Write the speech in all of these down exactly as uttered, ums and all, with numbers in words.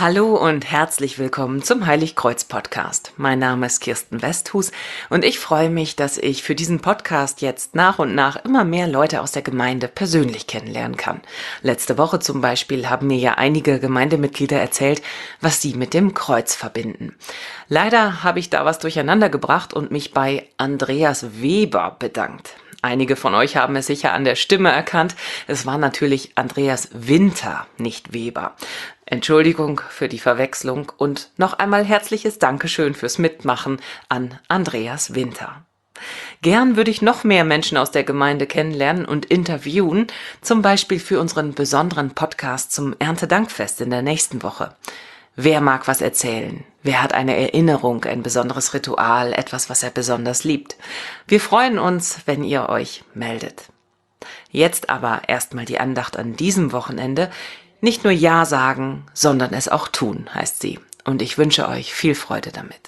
Hallo und herzlich willkommen zum Heiligkreuz-Podcast. Mein Name ist Kirsten Westhus und ich freue mich, dass ich für diesen Podcast jetzt nach und nach immer mehr Leute aus der Gemeinde persönlich kennenlernen kann. Letzte Woche zum Beispiel haben mir ja einige Gemeindemitglieder erzählt, was sie mit dem Kreuz verbinden. Leider habe ich da was durcheinander gebracht und mich bei Andreas Weber bedankt. Einige von euch haben es sicher an der Stimme erkannt. Es war natürlich Andreas Winter, nicht Weber. Entschuldigung für die Verwechslung und noch einmal herzliches Dankeschön fürs Mitmachen an Andreas Winter. Gern würde ich noch mehr Menschen aus der Gemeinde kennenlernen und interviewen, zum Beispiel für unseren besonderen Podcast zum Erntedankfest in der nächsten Woche. Wer mag was erzählen? Wer hat eine Erinnerung, ein besonderes Ritual, etwas, was er besonders liebt? Wir freuen uns, wenn ihr euch meldet. Jetzt aber erstmal die Andacht an diesem Wochenende. Nicht nur Ja sagen, sondern es auch tun, heißt sie. Und ich wünsche euch viel Freude damit.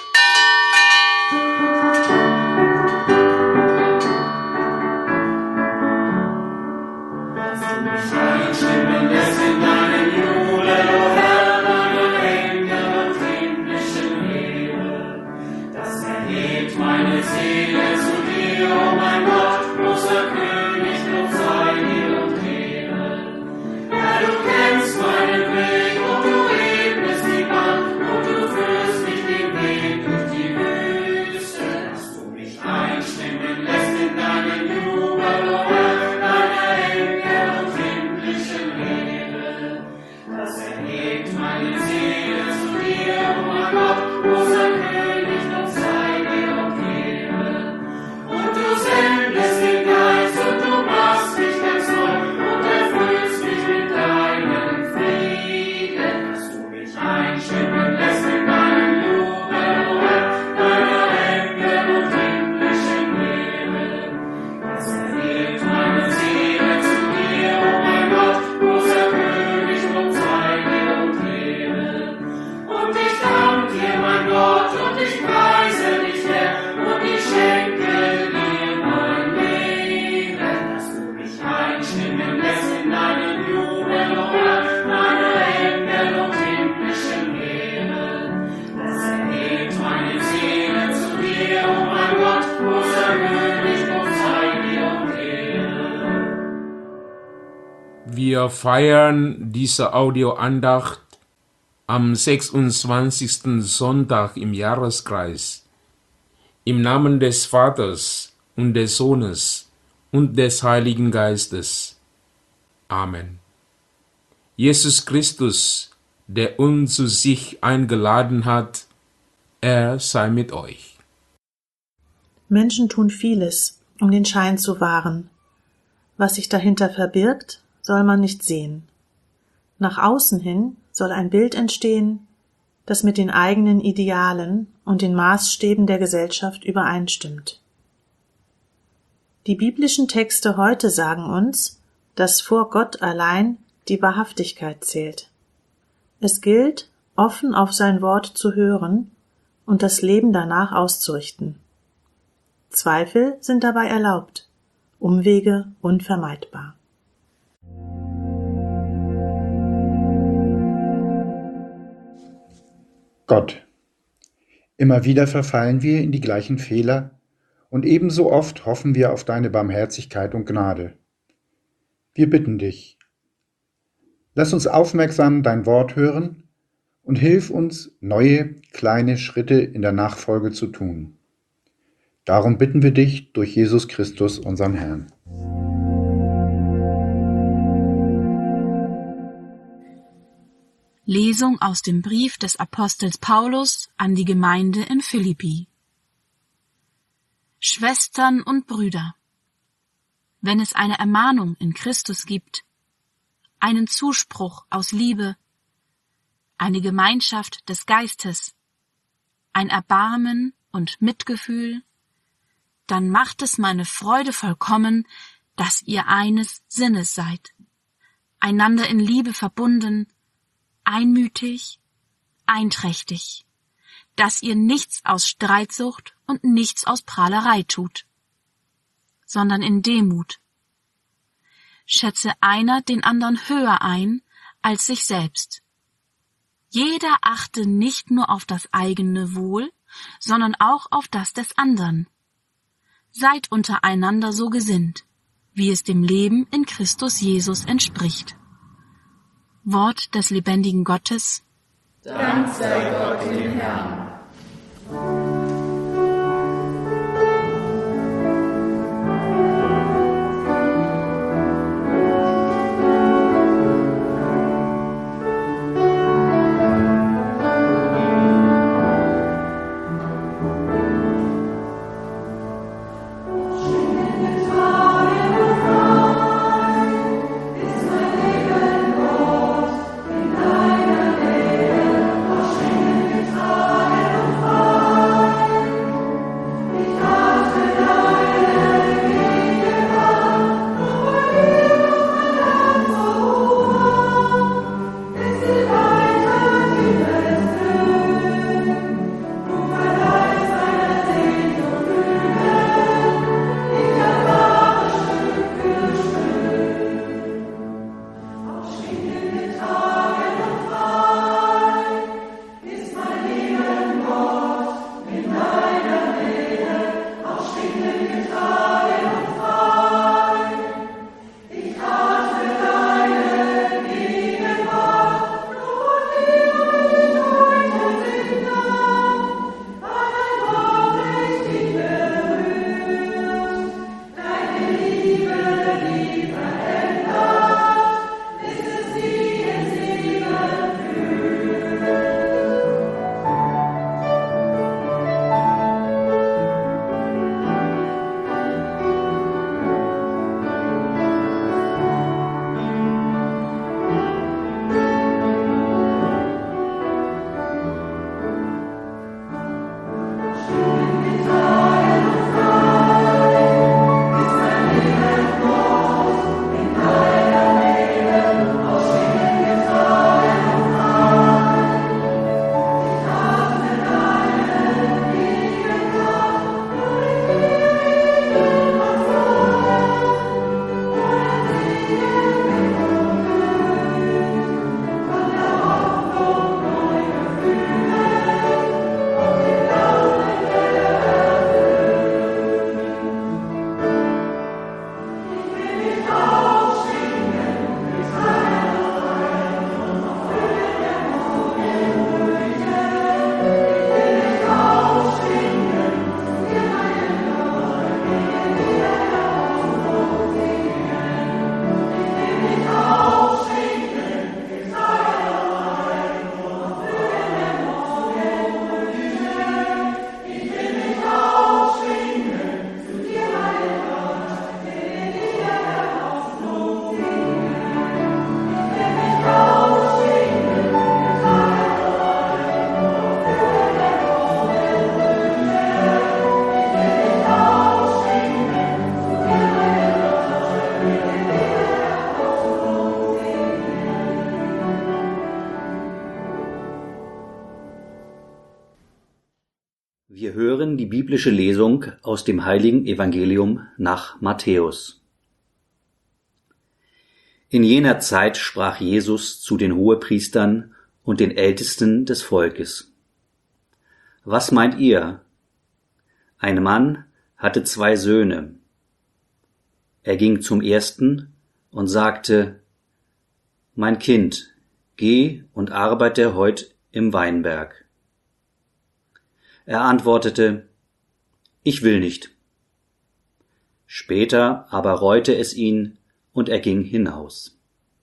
Wir feiern diese Audioandacht am sechsundzwanzigsten Sonntag im Jahreskreis. Im Namen des Vaters und des Sohnes und des Heiligen Geistes. Amen. Jesus Christus, der uns zu sich eingeladen hat, er sei mit euch. Menschen tun vieles, um den Schein zu wahren. Was sich dahinter verbirgt, soll man nicht sehen. Nach außen hin soll ein Bild entstehen, das mit den eigenen Idealen und den Maßstäben der Gesellschaft übereinstimmt. Die biblischen Texte heute sagen uns, dass vor Gott allein die Wahrhaftigkeit zählt. Es gilt, offen auf sein Wort zu hören und das Leben danach auszurichten. Zweifel sind dabei erlaubt, Umwege unvermeidbar. Gott. Immer wieder verfallen wir in die gleichen Fehler und ebenso oft hoffen wir auf deine Barmherzigkeit und Gnade. Wir bitten dich, lass uns aufmerksam dein Wort hören und hilf uns, neue, kleine Schritte in der Nachfolge zu tun. Darum bitten wir dich durch Jesus Christus, unseren Herrn. Lesung aus dem Brief des Apostels Paulus an die Gemeinde in Philippi. Schwestern und Brüder, wenn es eine Ermahnung in Christus gibt, einen Zuspruch aus Liebe, eine Gemeinschaft des Geistes, ein Erbarmen und Mitgefühl, dann macht es meine Freude vollkommen, dass ihr eines Sinnes seid, einander in Liebe verbunden, einmütig, einträchtig, dass ihr nichts aus Streitsucht und nichts aus Prahlerei tut, sondern in Demut. Schätze einer den anderen höher ein als sich selbst. Jeder achte nicht nur auf das eigene Wohl, sondern auch auf das des anderen. Seid untereinander so gesinnt, wie es dem Leben in Christus Jesus entspricht. Wort des lebendigen Gottes. Dank sei Gott dem Herrn. Wir hören die biblische Lesung aus dem heiligen Evangelium nach Matthäus. In jener Zeit sprach Jesus zu den Hohepriestern und den Ältesten des Volkes: Was meint ihr? Ein Mann hatte zwei Söhne. Er ging zum ersten und sagte: Mein Kind, geh und arbeite heut im Weinberg. Er antwortete: Ich will nicht. Später aber reute es ihn, und er ging hinaus.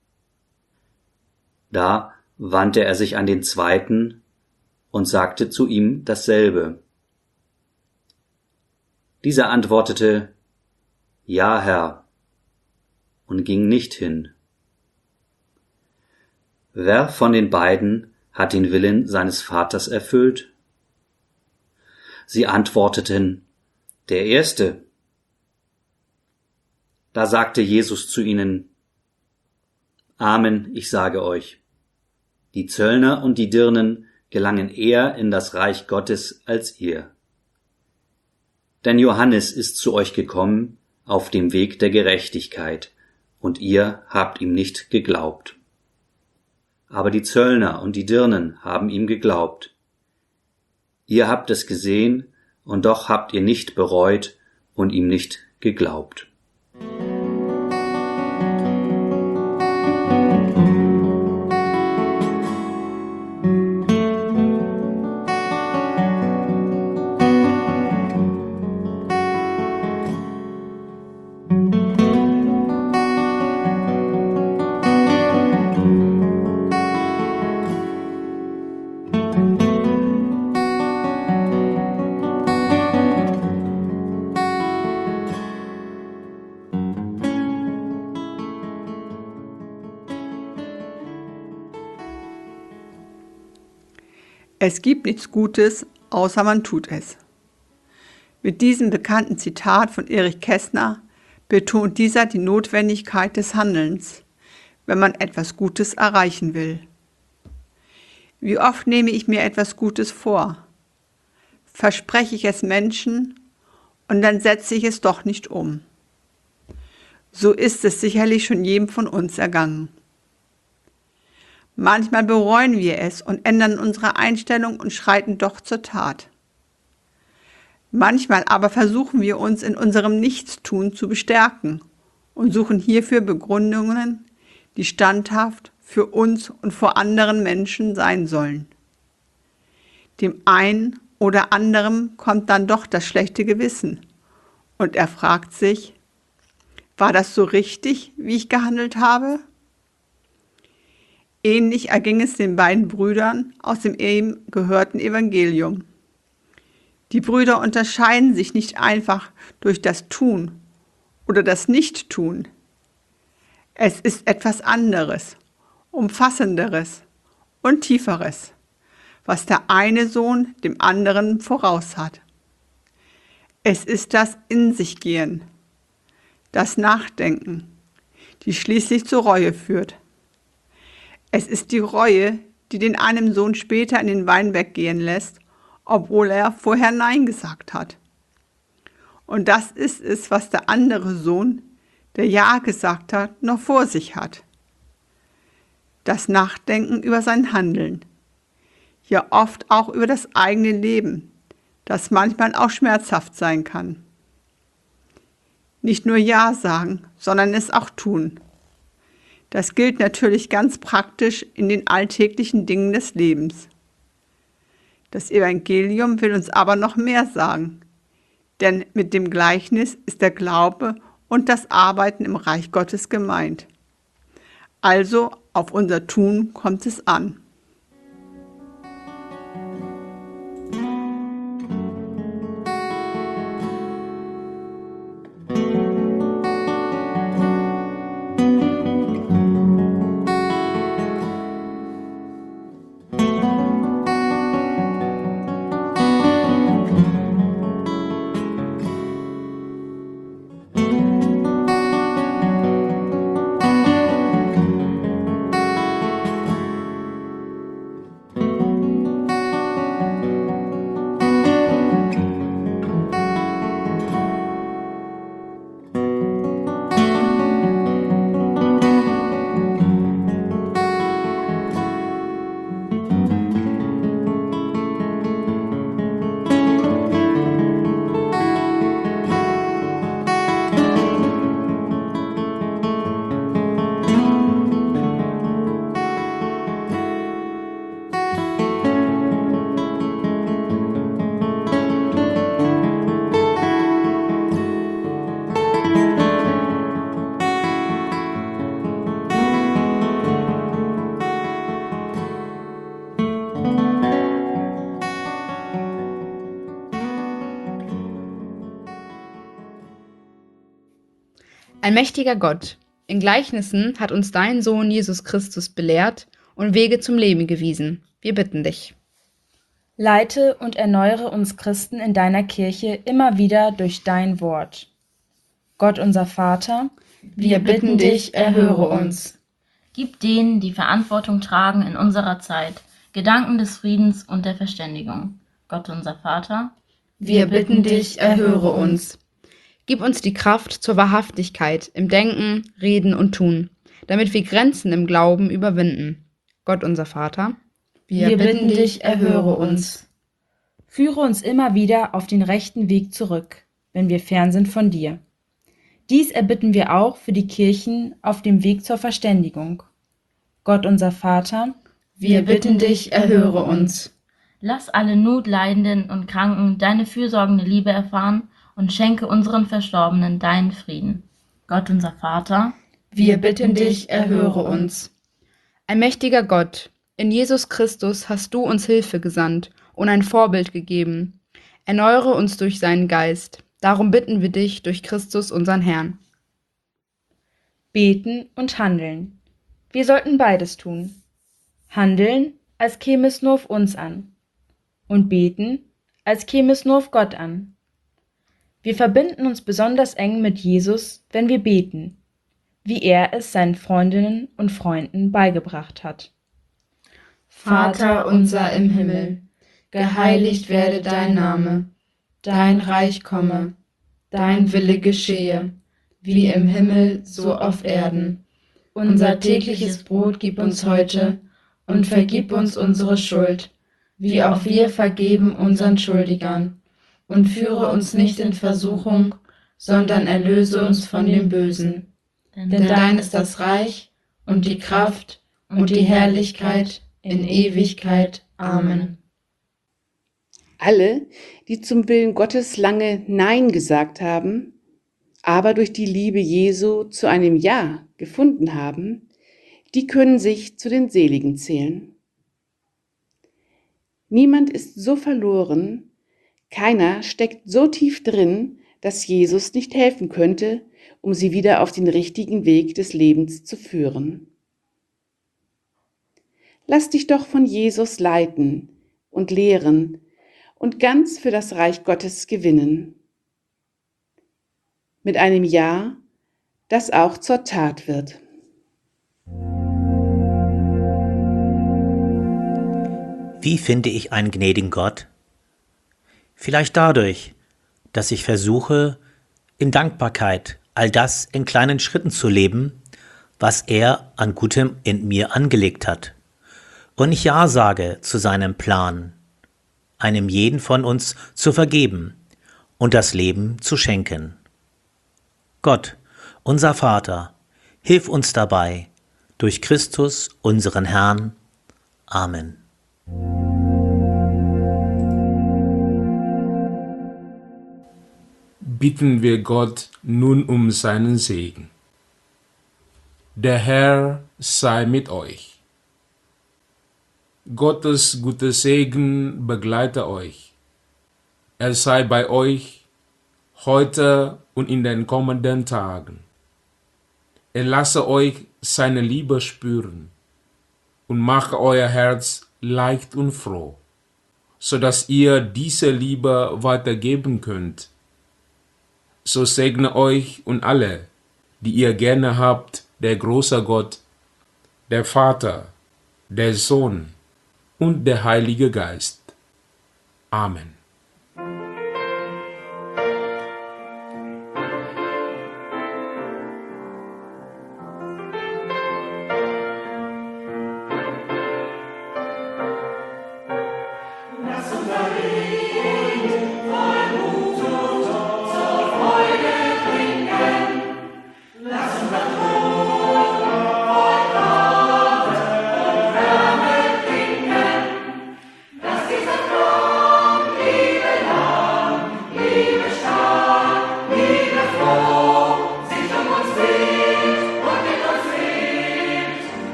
Da wandte er sich an den zweiten und sagte zu ihm dasselbe. Dieser antwortete: Ja, Herr, und ging nicht hin. Wer von den beiden hat den Willen seines Vaters erfüllt? Sie antworteten: Der Erste. Da sagte Jesus zu ihnen: Amen, ich sage euch, die Zöllner und die Dirnen gelangen eher in das Reich Gottes als ihr. Denn Johannes ist zu euch gekommen auf dem Weg der Gerechtigkeit, und ihr habt ihm nicht geglaubt. aber die Zöllner und die Dirnen haben ihm geglaubt. Ihr habt es gesehen, und doch habt ihr nicht bereut und ihm nicht geglaubt. Es gibt nichts Gutes, außer man tut es. Mit diesem bekannten Zitat von Erich Kästner betont dieser die Notwendigkeit des Handelns, wenn man etwas Gutes erreichen will. Wie oft nehme ich mir etwas Gutes vor, verspreche ich es Menschen und dann setze ich es doch nicht um. So ist es sicherlich schon jedem von uns ergangen. Manchmal bereuen wir es und ändern unsere Einstellung und schreiten doch zur Tat. Manchmal aber versuchen wir uns in unserem Nichtstun zu bestärken und suchen hierfür Begründungen, die standhaft für uns und vor anderen Menschen sein sollen. Dem einen oder anderen kommt dann doch das schlechte Gewissen und er fragt sich, war das so richtig, wie ich gehandelt habe? Ähnlich erging es den beiden Brüdern aus dem eben gehörten Evangelium. Die Brüder unterscheiden sich nicht einfach durch das Tun oder das Nicht-Tun. Es ist etwas anderes, umfassenderes und tieferes, was der eine Sohn dem anderen voraus hat. Es ist das In-sich-Gehen, das Nachdenken, die schließlich zur Reue führt. Es ist die Reue, die den einen Sohn später in den Weinberg gehen lässt, obwohl er vorher Nein gesagt hat. Und das ist es, was der andere Sohn, der Ja gesagt hat, noch vor sich hat. Das Nachdenken über sein Handeln, ja oft auch über das eigene Leben, das manchmal auch schmerzhaft sein kann. Nicht nur Ja sagen, sondern es auch tun. Das gilt natürlich ganz praktisch in den alltäglichen Dingen des Lebens. Das Evangelium will uns aber noch mehr sagen, denn mit dem Gleichnis ist der Glaube und das Arbeiten im Reich Gottes gemeint. Also auf unser Tun kommt es an. Ein mächtiger Gott, in Gleichnissen hat uns dein Sohn Jesus Christus belehrt und Wege zum Leben gewiesen. Wir bitten dich. Leite und erneuere uns Christen in deiner Kirche immer wieder durch dein Wort. Gott unser Vater, wir bitten dich, erhöre uns. Gib denen, die Verantwortung tragen in unserer Zeit, Gedanken des Friedens und der Verständigung. Gott unser Vater, wir bitten dich, erhöre uns. Gib uns die Kraft zur Wahrhaftigkeit im Denken, Reden und Tun, damit wir Grenzen im Glauben überwinden. Gott unser Vater, wir bitten dich, erhöre uns. Führe uns immer wieder auf den rechten Weg zurück, wenn wir fern sind von dir. Dies erbitten wir auch für die Kirchen auf dem Weg zur Verständigung. Gott unser Vater, wir bitten dich, erhöre uns. Lass alle Notleidenden und Kranken deine fürsorgende Liebe erfahren und schenke unseren Verstorbenen deinen Frieden. Gott unser Vater, wir bitten dich, erhöre uns. Allmächtiger Gott, in Jesus Christus hast du uns Hilfe gesandt und ein Vorbild gegeben. Erneuere uns durch seinen Geist. Darum bitten wir dich durch Christus, unseren Herrn. Beten und handeln. Wir sollten beides tun. Handeln, als käme es nur auf uns an. Und beten, als käme es nur auf Gott an. Wir verbinden uns besonders eng mit Jesus, wenn wir beten, wie er es seinen Freundinnen und Freunden beigebracht hat. Vater unser im Himmel, geheiligt werde dein Name, dein Reich komme, dein Wille geschehe, wie im Himmel, so auf Erden. Unser tägliches Brot gib uns heute und vergib uns unsere Schuld, wie auch wir vergeben unseren Schuldigern. Und führe uns nicht in Versuchung, sondern erlöse uns von dem Bösen. Denn dein ist das Reich und die Kraft und die Herrlichkeit in Ewigkeit. Amen. Alle, die zum Willen Gottes lange Nein gesagt haben, aber durch die Liebe Jesu zu einem Ja gefunden haben, die können sich zu den Seligen zählen. Niemand ist so verloren, keiner steckt so tief drin, dass Jesus nicht helfen könnte, um sie wieder auf den richtigen Weg des Lebens zu führen. Lass dich doch von Jesus leiten und lehren und ganz für das Reich Gottes gewinnen. Mit einem Ja, das auch zur Tat wird. Wie finde ich einen gnädigen Gott? Vielleicht dadurch, dass ich versuche, in Dankbarkeit all das in kleinen Schritten zu leben, was er an Gutem in mir angelegt hat. Und ich Ja sage zu seinem Plan, einem jeden von uns zu vergeben und das Leben zu schenken. Gott, unser Vater, hilf uns dabei, durch Christus, unseren Herrn. Amen. Bitten wir Gott nun um seinen Segen. Der Herr sei mit euch. Gottes guter Segen begleite euch. Er sei bei euch heute und in den kommenden Tagen. Er lasse euch seine Liebe spüren und mache euer Herz leicht und froh, so dass ihr diese Liebe weitergeben könnt. So segne euch und alle, die ihr gerne habt, der große Gott, der Vater, der Sohn und der Heilige Geist. Amen.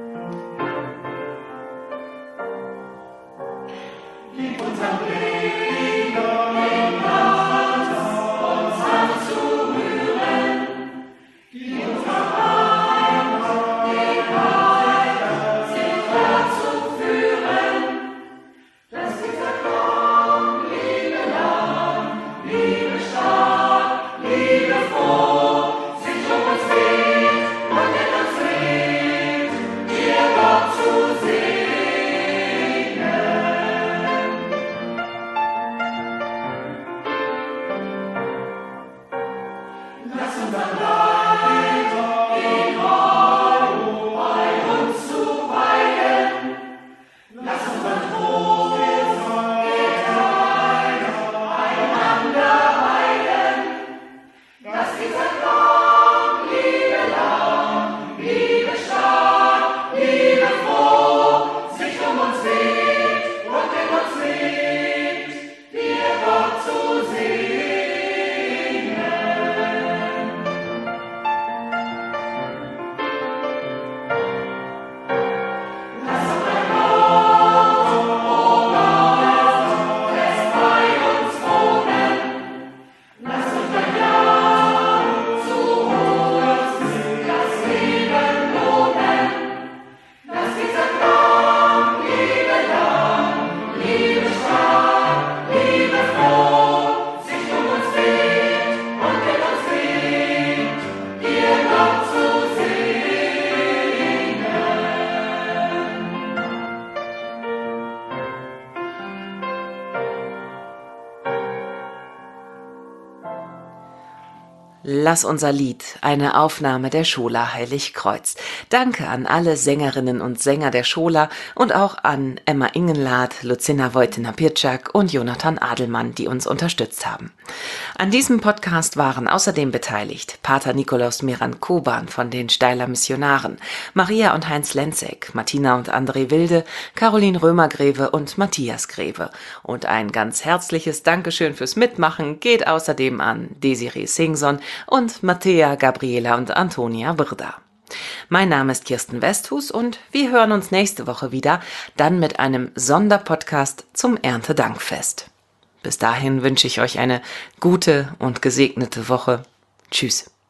Gib uns am Leben. Lass unser Lied, eine Aufnahme der Schola Heiligkreuz. Danke an alle Sängerinnen und Sänger der Schola und auch an Emma Ingenlath, Lucinna Wojtyna-Pirczak und Jonathan Adelmann, die uns unterstützt haben. An diesem Podcast waren außerdem beteiligt Pater Nikolaus Miran-Koban von den Steiler Missionaren, Maria und Heinz Lenzek, Martina und André Wilde, Caroline Römer-Greve und Matthias Greve. Und ein ganz herzliches Dankeschön fürs Mitmachen geht außerdem an Desiree Singson und Mattea, Gabriela und Antonia Birda. Mein Name ist Kirsten Westhus und wir hören uns nächste Woche wieder, dann mit einem Sonderpodcast zum Erntedankfest. Bis dahin wünsche ich euch eine gute und gesegnete Woche. Tschüss.